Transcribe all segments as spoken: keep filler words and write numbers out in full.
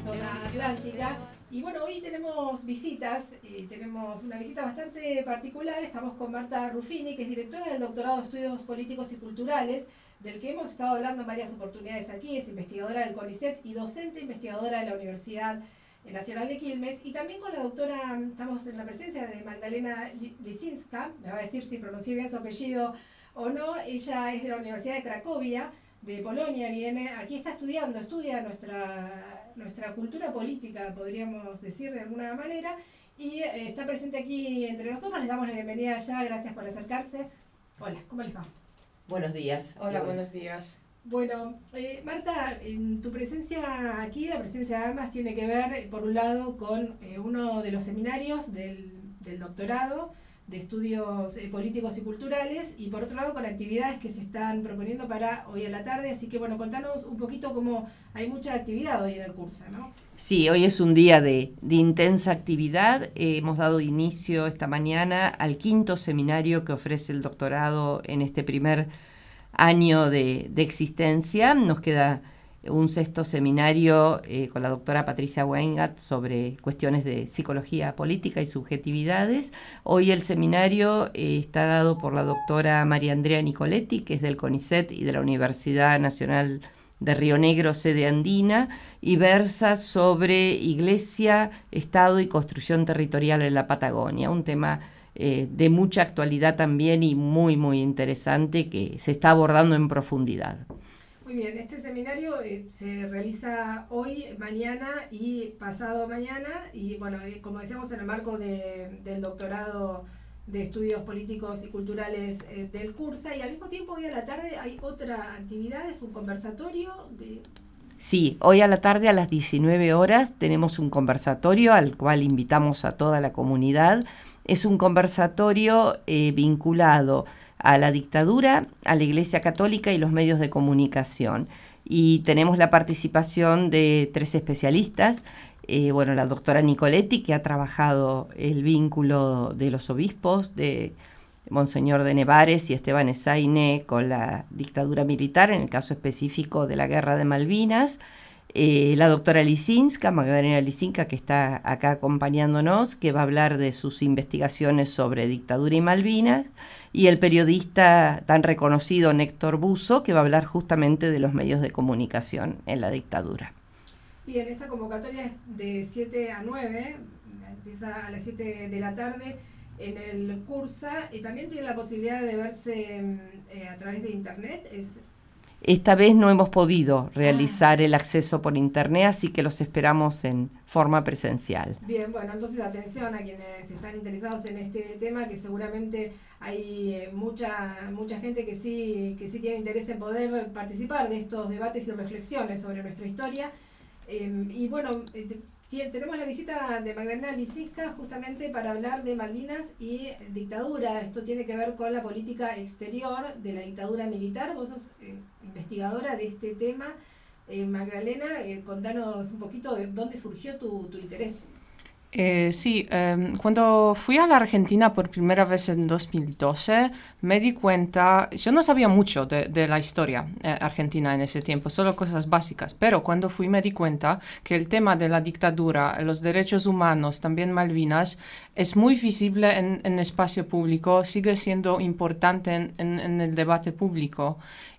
zona atlántica. Y bueno, hoy tenemos visitas, eh, tenemos una visita bastante particular. Estamos con Marta Ruffini, que es directora del Doctorado de Estudios Políticos y Culturales, del que hemos estado hablando en varias oportunidades aquí. Es investigadora del CONICET y docente investigadora de la Universidad Nacional de Quilmes. Y también con la doctora, estamos en la presencia de Magdalena Lisinska, me va a decir si pronuncié bien su apellido o no. Ella es de la Universidad de Cracovia, de Polonia, viene, aquí está estudiando, estudia nuestra, nuestra cultura política, podríamos decir de alguna manera, y eh, está presente aquí entre nosotros. Les damos la bienvenida ya, gracias por acercarse. Hola, ¿cómo les va? Buenos días. Hola, buenos días. Bueno, eh, Marta, en tu presencia aquí, la presencia de ambas tiene que ver, por un lado, con eh, uno de los seminarios del, del doctorado de estudios eh, políticos y culturales, y por otro lado con actividades que se están proponiendo para hoy a la tarde. Así que bueno, contanos un poquito cómo hay mucha actividad hoy en el curso, ¿no? Sí, hoy es un día de, de intensa actividad. Eh, hemos dado inicio esta mañana al quinto seminario que ofrece el doctorado en este primer año de, de existencia. Nos queda un sexto seminario eh, con la doctora Patricia Weingat sobre cuestiones de psicología política y subjetividades. Hoy el seminario eh, está dado por la doctora María Andrea Nicoletti, que es del CONICET y de la Universidad Nacional de Río Negro, sede andina, y versa sobre Iglesia, Estado y construcción territorial en la Patagonia, un tema eh, de mucha actualidad también y muy, muy interesante que se está abordando en profundidad. Muy bien, este seminario eh, se realiza hoy, mañana y pasado mañana, y bueno, eh, como decíamos, en el marco de, del doctorado de estudios políticos y culturales eh, del CURSA, y al mismo tiempo hoy a la tarde hay otra actividad, es un conversatorio de... Sí, hoy a la tarde a las diecinueve horas tenemos un conversatorio al cual invitamos a toda la comunidad. Es un conversatorio eh, vinculado a la dictadura, a la Iglesia Católica y los medios de comunicación. Y tenemos la participación de tres especialistas. Eh, bueno, la doctora Nicoletti, que ha trabajado el vínculo de los obispos, de Monseñor de Nevares y Esteban Esaine, con la dictadura militar, en el caso específico de la Guerra de Malvinas. Eh, la doctora Lisinska, Magdalena Lisinska, que está acá acompañándonos, que va a hablar de sus investigaciones sobre dictadura y Malvinas, y el periodista tan reconocido Néctor Buso, que va a hablar justamente de los medios de comunicación en la dictadura. Bien, esta convocatoria es de siete a nueve, empieza a las siete de la tarde en el CURSA, y también tiene la posibilidad de verse eh, a través de internet. Es Esta vez no hemos podido realizar ah. el acceso por internet, así que los esperamos en forma presencial. Bien, bueno, entonces atención a quienes están interesados en este tema, que seguramente hay eh, mucha mucha gente que sí que sí tiene interés en poder participar de estos debates y reflexiones sobre nuestra historia. Eh, y bueno, eh, tenemos la visita de Magdalena Lisinska justamente para hablar de Malvinas y dictadura. Esto tiene que ver con la política exterior de la dictadura militar. Vos sos eh, investigadora de este tema. Eh, Magdalena, eh, contanos un poquito de dónde surgió tu, tu interés. Eh, sí, eh, cuando fui a la Argentina por primera vez en dos mil doce, me di cuenta, yo no sabía mucho de, de la historia eh, argentina en ese tiempo, solo cosas básicas, pero cuando fui me di cuenta que el tema de la dictadura, los derechos humanos, también Malvinas, es muy visible en, en espacio público, sigue siendo importante en, en, en el debate público.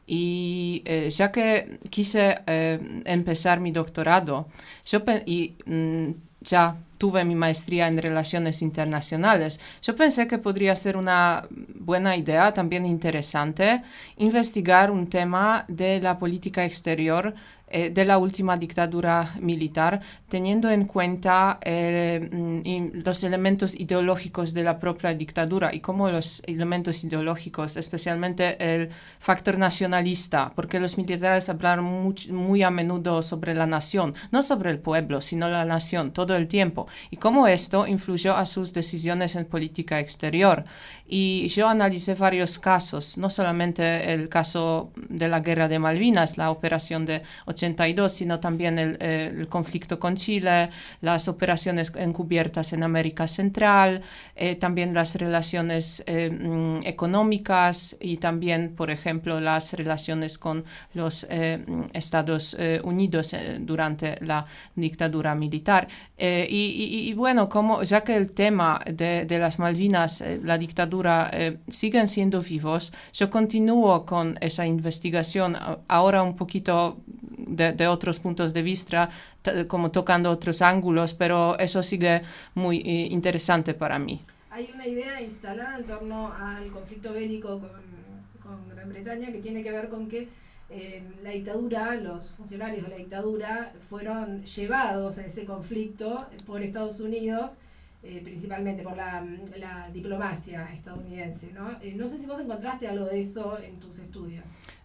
Y eh, ya que quise eh, empezar mi doctorado, yo pe- y mm, ya tuve mi maestría en Relaciones Internacionales, yo pensé que podría ser una buena idea, también interesante, investigar un tema de la política exterior eh, de la última dictadura militar, teniendo en cuenta eh, mm, los elementos ideológicos de la propia dictadura y cómo los elementos ideológicos, especialmente el factor nacionalista, porque los militares hablaron muy, muy a menudo sobre la nación, no sobre el pueblo, sino la nación, todo el tiempo, y cómo esto influyó a sus decisiones en política exterior. Y yo analicé varios casos, no solamente el caso de la Guerra de Malvinas, la operación de ochenta y dos, sino también el, eh, el conflicto con Chile, las operaciones encubiertas en América Central, eh, también las relaciones eh, mm, económicas y también, por ejemplo, las relaciones con los eh, Estados eh, Unidos eh, durante la dictadura militar. Eh, y, y, y bueno, como, ya que el tema de, de las Malvinas, eh, la dictadura, eh, siguen siendo vivos, yo continúo con esa investigación, ahora un poquito de, de otros puntos de vista, t- como tocando otros ángulos, pero eso sigue muy eh, interesante para mí. Hay una idea instalada en torno al conflicto bélico con, con Gran Bretaña que tiene que ver con que eh, la dictadura, los funcionarios de la dictadura fueron llevados a ese conflicto por Estados Unidos, eh, principalmente por la, la diplomacia estadounidense, ¿no? Eh, no sé si vos encontraste algo de eso en tus estudios.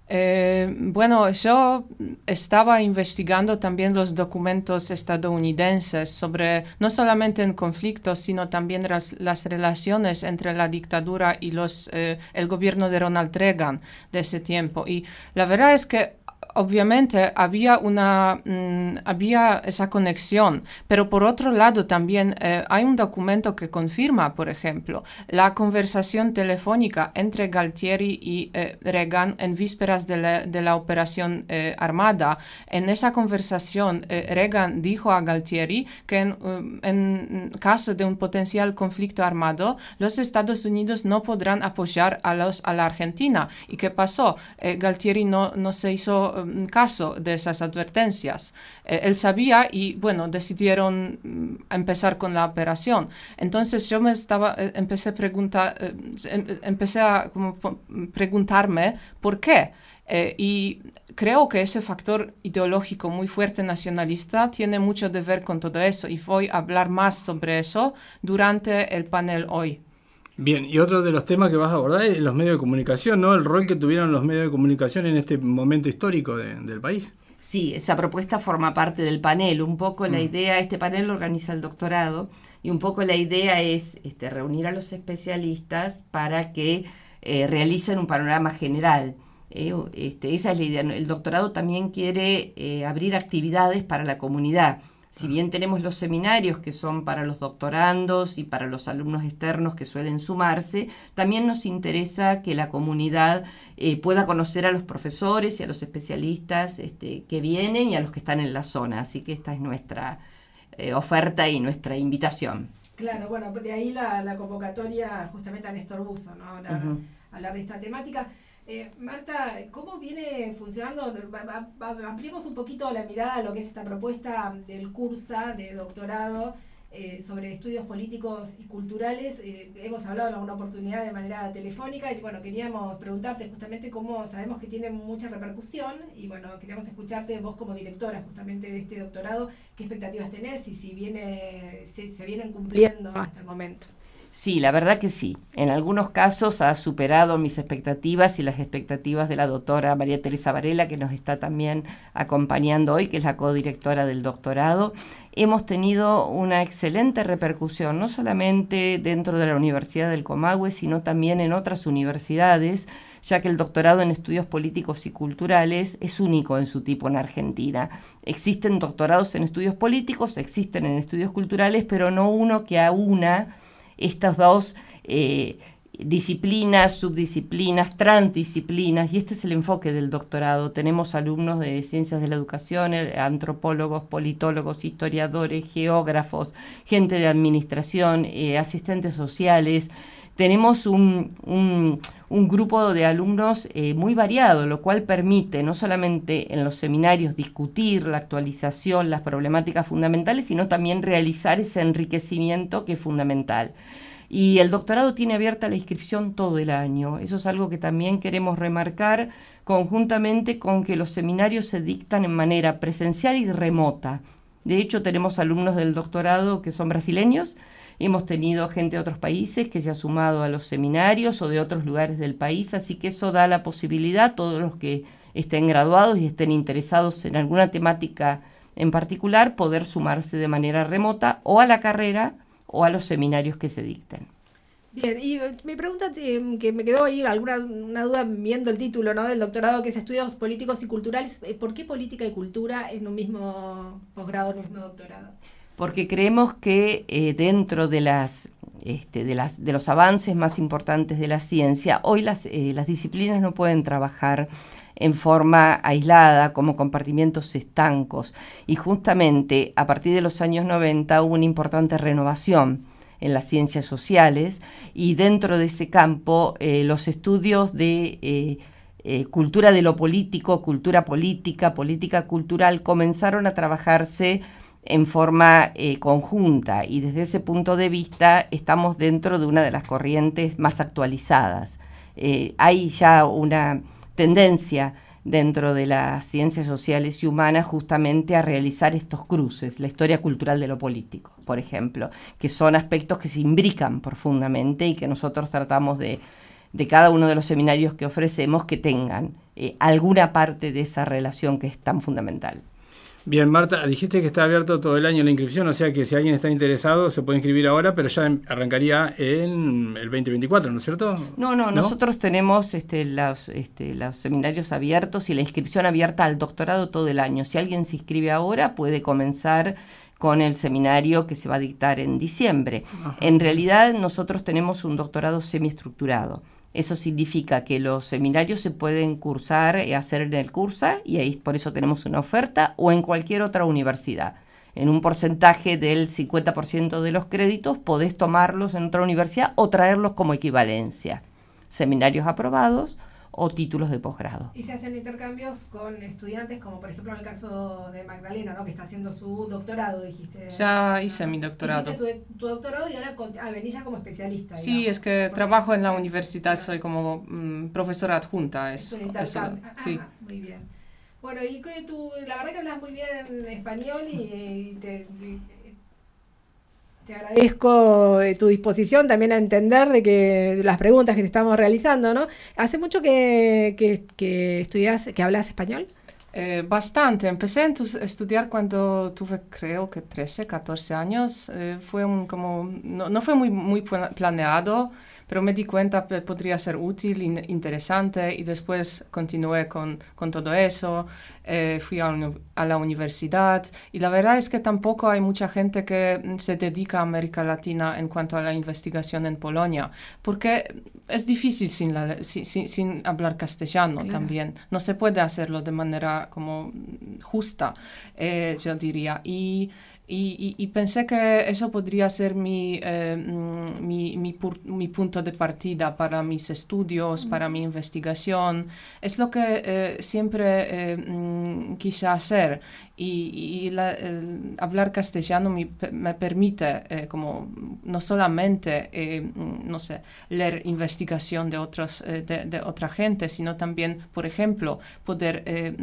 Eh, bueno, yo estaba investigando también los documentos estadounidenses sobre no solamente el conflicto, sino también las, las relaciones entre la dictadura y los, eh, el gobierno de Ronald Reagan de ese tiempo. Y la verdad es que obviamente había una mmm, había esa conexión, pero por otro lado también eh, hay un documento que confirma, por ejemplo, la conversación telefónica entre Galtieri y eh, Reagan en vísperas de la, de la operación eh, armada. En esa conversación eh, Reagan dijo a Galtieri que en, um, en caso de un potencial conflicto armado, los Estados Unidos no podrán apoyar a, los, a la Argentina. ¿Y qué pasó? Eh, Galtieri no, no se hizo caso de esas advertencias. Eh, él sabía y, bueno, decidieron mm, empezar con la operación. Entonces yo me estaba, eh, empecé a preguntar, eh, em, empecé a como, preguntarme por qué. Eh, y creo que ese factor ideológico muy fuerte nacionalista tiene mucho que ver con todo eso y voy a hablar más sobre eso durante el panel hoy. Bien, y otro de los temas que vas a abordar es los medios de comunicación, ¿no? El rol que tuvieron los medios de comunicación en este momento histórico de, del país. Sí, esa propuesta forma parte del panel. Un poco la Mm. idea, este panel lo organiza el doctorado, y un poco la idea es este, reunir a los especialistas para que eh, realicen un panorama general. Eh, este, esa es la idea. El doctorado también quiere eh, abrir actividades para la comunidad. Si bien tenemos los seminarios que son para los doctorandos y para los alumnos externos que suelen sumarse, también nos interesa que la comunidad eh, pueda conocer a los profesores y a los especialistas este, que vienen y a los que están en la zona. Así que esta es nuestra eh, oferta y nuestra invitación. Claro, bueno, de ahí la, la convocatoria justamente a Néstor Buzo, ¿no? Hablar, Uh-huh. hablar de esta temática. Eh, Marta, ¿cómo viene funcionando? Ampliemos un poquito la mirada a lo que es esta propuesta del cursa de doctorado eh, sobre estudios políticos y culturales. Eh, hemos hablado en alguna oportunidad de manera telefónica y bueno, queríamos preguntarte justamente cómo sabemos que tiene mucha repercusión y bueno, queríamos escucharte vos como directora justamente de este doctorado, qué expectativas tenés y si viene, si se vienen cumpliendo hasta el momento. Sí, la verdad que sí. En algunos casos ha superado mis expectativas y las expectativas de la doctora María Teresa Varela, que nos está también acompañando hoy, que es la codirectora del doctorado. Hemos tenido una excelente repercusión, no solamente dentro de la Universidad del Comahue, sino también en otras universidades, ya que el doctorado en estudios políticos y culturales es único en su tipo en Argentina. Existen doctorados en estudios políticos, existen en estudios culturales, pero no uno que aúna estas dos eh, disciplinas, subdisciplinas, transdisciplinas, y este es el enfoque del doctorado. Tenemos alumnos de ciencias de la educación, antropólogos, politólogos, historiadores, geógrafos, gente de administración, eh, asistentes sociales. Tenemos un, un, un grupo de alumnos eh, muy variado, lo cual permite no solamente en los seminarios discutir la actualización, las problemáticas fundamentales, sino también realizar ese enriquecimiento que es fundamental. Y el doctorado tiene abierta la inscripción todo el año. Eso es algo que también queremos remarcar conjuntamente con que los seminarios se dictan en manera presencial y remota. De hecho, tenemos alumnos del doctorado que son brasileños. Hemos tenido gente de otros países que se ha sumado a los seminarios o de otros lugares del país, así que eso da la posibilidad a todos los que estén graduados y estén interesados en alguna temática en particular poder sumarse de manera remota o a la carrera o a los seminarios que se dicten. Bien, y mi pregunta eh, que me quedó ahí, alguna una duda viendo el título, ¿no?, del doctorado, que es Estudios Políticos y Culturales. ¿Por qué política y cultura en un mismo posgrado, en un mismo doctorado? Porque creemos que eh, dentro de las, este, de las de los avances más importantes de la ciencia, hoy las, eh, las disciplinas no pueden trabajar en forma aislada, como compartimientos estancos. Y justamente a partir de los años noventa hubo una importante renovación en las ciencias sociales, y dentro de ese campo eh, los estudios de eh, eh, cultura de lo político, cultura política, política cultural, comenzaron a trabajarse en forma eh, conjunta, y desde ese punto de vista estamos dentro de una de las corrientes más actualizadas. Eh, hay ya una tendencia dentro de las ciencias sociales y humanas justamente a realizar estos cruces, la historia cultural de lo político, por ejemplo, que son aspectos que se imbrican profundamente y que nosotros tratamos de, de cada uno de los seminarios que ofrecemos, que tengan eh, alguna parte de esa relación que es tan fundamental. Bien, Marta, dijiste que está abierto todo el año la inscripción, o sea que si alguien está interesado se puede inscribir ahora, pero ya arrancaría en el veinte veinticuatro, ¿no es cierto? No, no, ¿no? Nosotros tenemos este, los, este, los seminarios abiertos y la inscripción abierta al doctorado todo el año. Si alguien se inscribe ahora, puede comenzar con el seminario que se va a dictar en diciembre. Ajá. En realidad, nosotros tenemos un doctorado semiestructurado. Eso significa que los seminarios se pueden cursar y hacer en el CURSA, y ahí por eso tenemos una oferta, o en cualquier otra universidad. En un porcentaje del cincuenta por ciento de los créditos podés tomarlos en otra universidad o traerlos como equivalencia. Seminarios aprobados o títulos de posgrado. Y se hacen intercambios con estudiantes, como por ejemplo en el caso de Magdalena, ¿no?, que está haciendo su doctorado, dijiste. Ya hice mi doctorado. Hiciste tu, tu doctorado y ahora con, ah, venís ya como especialista. Sí, digamos, es que porque, trabajo en la bueno, universidad, soy como mm, profesora adjunta. Es, es un intercambio. eso, Ajá, sí. muy bien. Bueno, y que tú, la verdad que hablas muy bien español y, y te... Y, Te agradezco tu disposición también a entender de que de las preguntas que te estamos realizando, ¿no? ¿Hace mucho que, que, que estudias, que hablas español? Eh, bastante. Empecé a estudiar cuando tuve, creo que trece, catorce años. Eh, fue un, como, no, no fue muy, muy planeado, pero me di cuenta que podría ser útil, in, interesante, y después continué con, con todo eso. Eh, fui a, un, a la universidad, y la verdad es que tampoco hay mucha gente que se dedica a América Latina en cuanto a la investigación en Polonia, porque es difícil sin, la, sin, sin, sin hablar castellano. Claro. También. No se puede hacerlo de manera como justa, eh, yo diría. Y Y, y, y pensé que eso podría ser mi, eh, mi, mi, pur, mi punto de partida para mis estudios, para mi investigación. Es lo que eh, siempre eh, quise hacer. Y, y la, el hablar castellano me, me permite eh, como no solamente eh, no sé, leer investigación de, otros, eh, de, de otra gente, sino también, por ejemplo, poder, eh,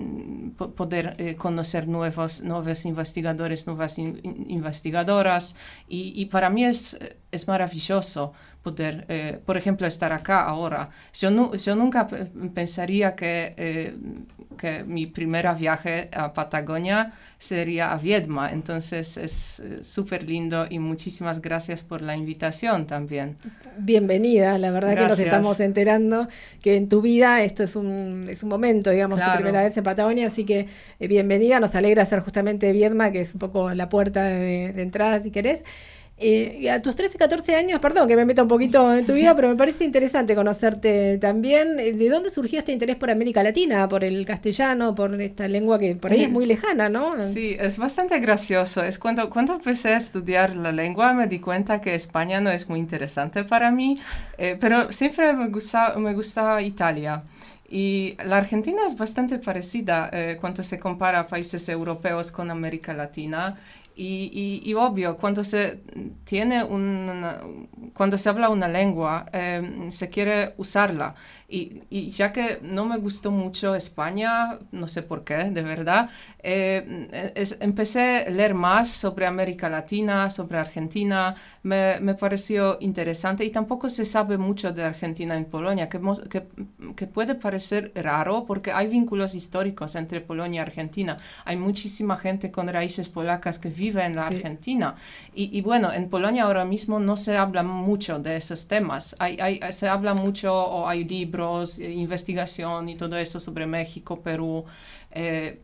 poder eh, conocer nuevos, nuevos investigadores, nuevas in, investigadoras. Y, y para mí es, es maravilloso poder, eh, por ejemplo, estar acá ahora. Yo, no, yo nunca pensaría que, eh, que mi primer viaje a Patagonia sería a Viedma. Entonces es súper eh, lindo, y muchísimas gracias por la invitación también. Bienvenida, la verdad. Gracias. Que nos estamos enterando que en tu vida esto es un, es un momento, digamos, claro, tu primera vez en Patagonia, así que eh, bienvenida. Nos alegra ser justamente Viedma, que es un poco la puerta de, de entrada, si querés. Eh, a tus trece, catorce años, perdón que me meta un poquito en tu vida, pero me parece interesante conocerte también. ¿De dónde surgió este interés por América Latina, por el castellano, por esta lengua que por ahí es muy lejana, ¿no? Sí, es bastante gracioso. Es cuando, cuando empecé a estudiar la lengua me di cuenta que España no es muy interesante para mí, eh, pero siempre me gusta, me gusta Italia. Y la Argentina es bastante parecida eh, cuando se compara a países europeos con América Latina. Y, y, y obvio, cuando se tiene una, cuando se habla una lengua, eh, se quiere usarla. Y, y ya que no me gustó mucho España, no sé por qué, de verdad, eh, es, empecé a leer más sobre América Latina, sobre Argentina. Me, me pareció interesante, y tampoco se sabe mucho de Argentina en Polonia, que, que, que puede parecer raro porque hay vínculos históricos entre Polonia y Argentina. Hay muchísima gente con raíces polacas que vive vive en la Sí. Argentina. Y, y bueno, en Polonia ahora mismo no se habla mucho de esos temas. Hay, hay, se habla mucho, o hay libros, investigación y todo eso sobre México, Perú, eh,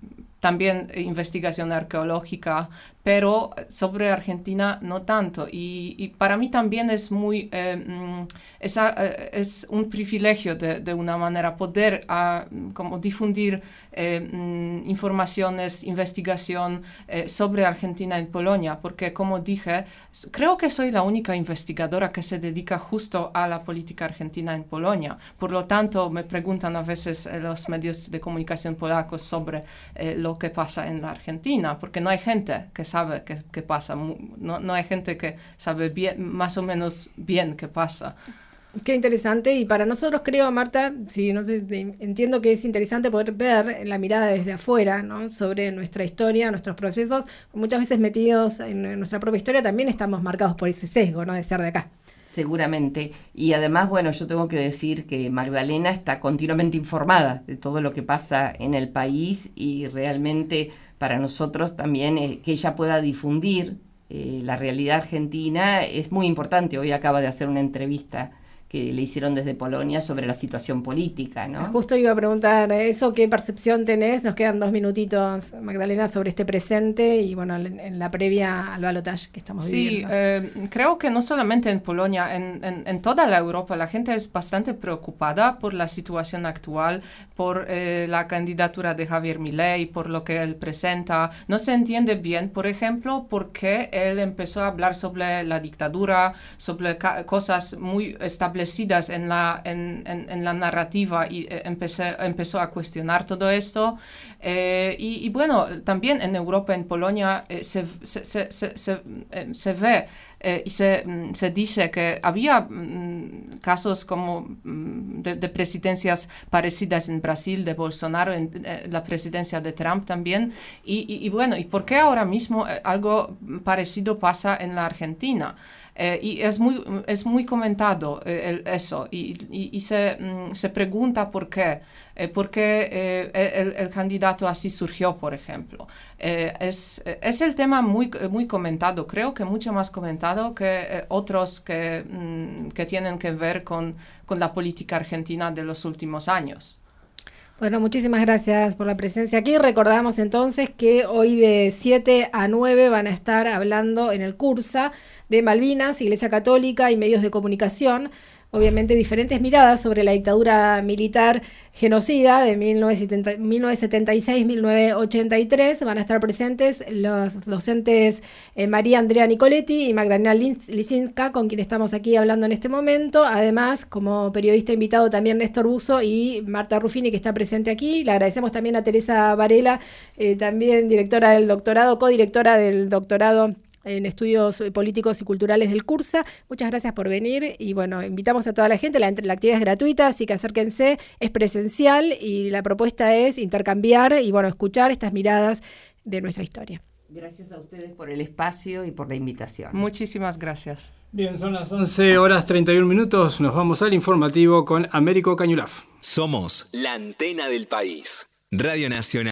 también investigación arqueológica, pero sobre Argentina no tanto. Y, y para mí también es muy, eh, es, eh, es un privilegio de, de una manera poder uh, como difundir eh, informaciones, investigación eh, sobre Argentina en Polonia, porque como dije, creo que soy la única investigadora que se dedica justo a la política argentina en Polonia. Por lo tanto, me preguntan a veces eh, los medios de comunicación polacos sobre eh, lo que pasa en la Argentina, porque no hay gente que sabe qué, qué pasa, no, no hay gente que sabe bien, más o menos bien qué pasa. Qué interesante, y para nosotros creo, Marta, sí, no sé, entiendo que es interesante poder ver la mirada desde afuera, ¿no? Sobre nuestra historia, nuestros procesos, muchas veces metidos en nuestra propia historia, también estamos marcados por ese sesgo, ¿no? De ser de acá. Seguramente. Y además, bueno, yo tengo que decir que Magdalena está continuamente informada de todo lo que pasa en el país, y realmente para nosotros también eh, que ella pueda difundir eh, la realidad argentina es muy importante. Hoy acaba de hacer una entrevista que le hicieron desde Polonia sobre la situación política, ¿no? Justo iba a preguntar eso, ¿qué percepción tenés? Nos quedan dos minutitos, Magdalena, sobre este presente y, bueno, en, en la previa al balotaje que estamos sí, viviendo. Sí, eh, creo que no solamente en Polonia, en, en, en toda la Europa la gente es bastante preocupada por la situación actual, por eh, la candidatura de Javier Milei, por lo que él presenta. No se entiende bien, por ejemplo, por qué él empezó a hablar sobre la dictadura, sobre ca- cosas muy establecidas en la, en, en, en la narrativa, y eh, empecé, empezó a cuestionar todo esto. Eh, y, y bueno, también en Europa, en Polonia, eh, se, se, se, se, se, eh, se ve eh, y se, se dice que había mm, casos como mm, de, de presidencias parecidas en Brasil, de Bolsonaro, en eh, la presidencia de Trump también. Y, y, y bueno, ¿y por qué ahora mismo eh, algo parecido pasa en la Argentina? Eh, y es muy, es muy comentado eh, el, eso, y, y, y se, mm, se pregunta por qué, eh, por qué eh, el, el candidato así surgió, por ejemplo. Eh, es, es el tema muy, muy comentado, creo que mucho más comentado que eh, otros que, mm, que tienen que ver con, con la política argentina de los últimos años. Bueno, muchísimas gracias por la presencia aquí. Recordamos entonces que hoy de siete a nueve van a estar hablando en el Cursa de Malvinas, Iglesia Católica y medios de comunicación. Obviamente diferentes miradas sobre la dictadura militar genocida de mil novecientos setenta y seis a mil novecientos ochenta y tres. Van a estar presentes los docentes eh, María Andrea Nicoletti y Magdalena Lisinska, con quien estamos aquí hablando en este momento. Además, como periodista invitado también Néstor Busso y Marta Ruffini, que está presente aquí. Le agradecemos también a Teresa Varela, eh, también directora del doctorado, codirectora del doctorado en Estudios Políticos y Culturales del Cursa. Muchas gracias por venir, y bueno, invitamos a toda la gente. La, la actividad es gratuita, así que acérquense, es presencial, y la propuesta es intercambiar y, bueno, escuchar estas miradas de nuestra historia. Gracias a ustedes por el espacio y por la invitación. Muchísimas gracias. Bien, son las once horas treinta y un minutos, nos vamos al informativo con Américo Cañulaf. Somos la antena del país. Radio Nacional.